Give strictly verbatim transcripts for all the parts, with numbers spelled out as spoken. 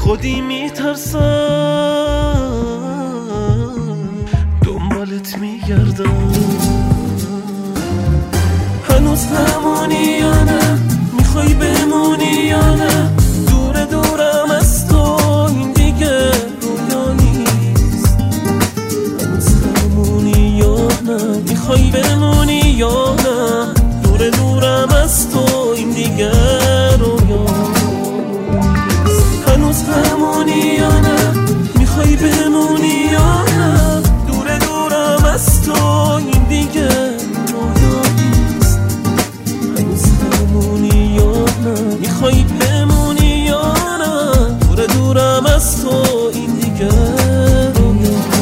خودی میترسم دنبالت میگردم. هنوز همونی یا نه؟ میخوای بمونی یا نه؟ دور دورم از تو این دیگه رویا نیست. هنوز همونی یا نه؟ میخوای بمونی یا نه؟ دور دورم از تو این دیگه رویا نیست. هنوز همونی یا نه؟ میخوای بمونی یا نه؟ دور دورم از تو این دیگه رویا نیست. هنوز همونی یا نه؟ میخوای بمونی یا نه؟ دور دورم از تو این دیگه رویا نیست.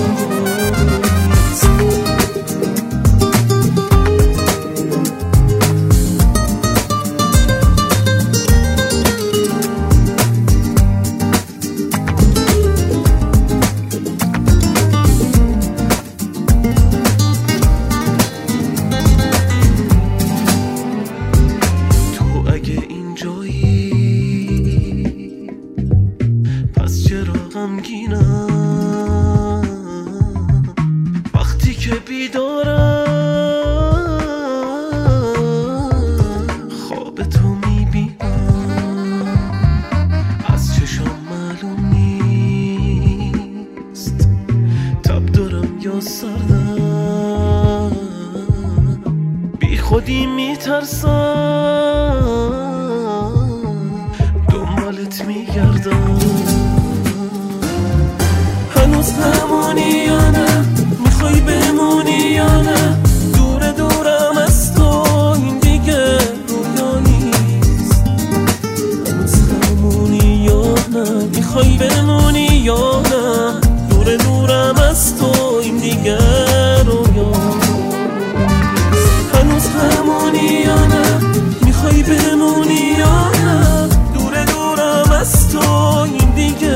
غمگینم وقتی که بیدارم خواب تو میبینم از چشام معلوم نیست تب دارم یا سردم بی خودی میترسم دنبالت میگردم. هنوز همونی یا نه؟ میخوای بمونی یا نه؟ دور دورم از تو این دیگه رویا نیست. هنوز همونی یا نه؟ میخوای بمونی یا نه؟ دور دورم از تو این دیگه رویا نیست. هنوز همونی یا نه؟ میخوای بمونی یا نه؟ دور دورم از تو این دیگه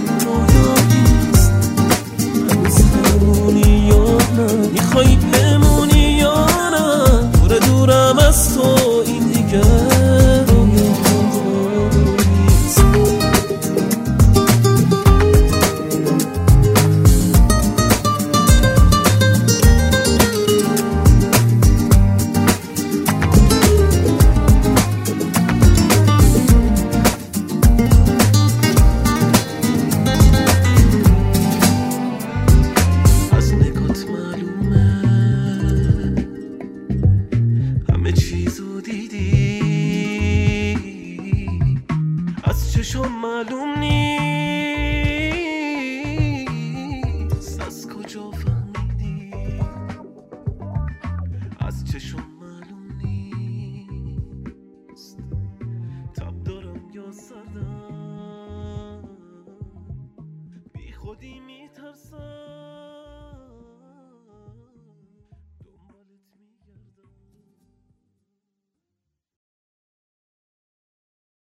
میخوای بمونی یا نه؟ دور دورم از تو این دیگه رویا نیست. چشم معلوم نیست از کجا فهمیدی. از چشم معلوم نیست تب دارم یا سردم بی خودی میترسم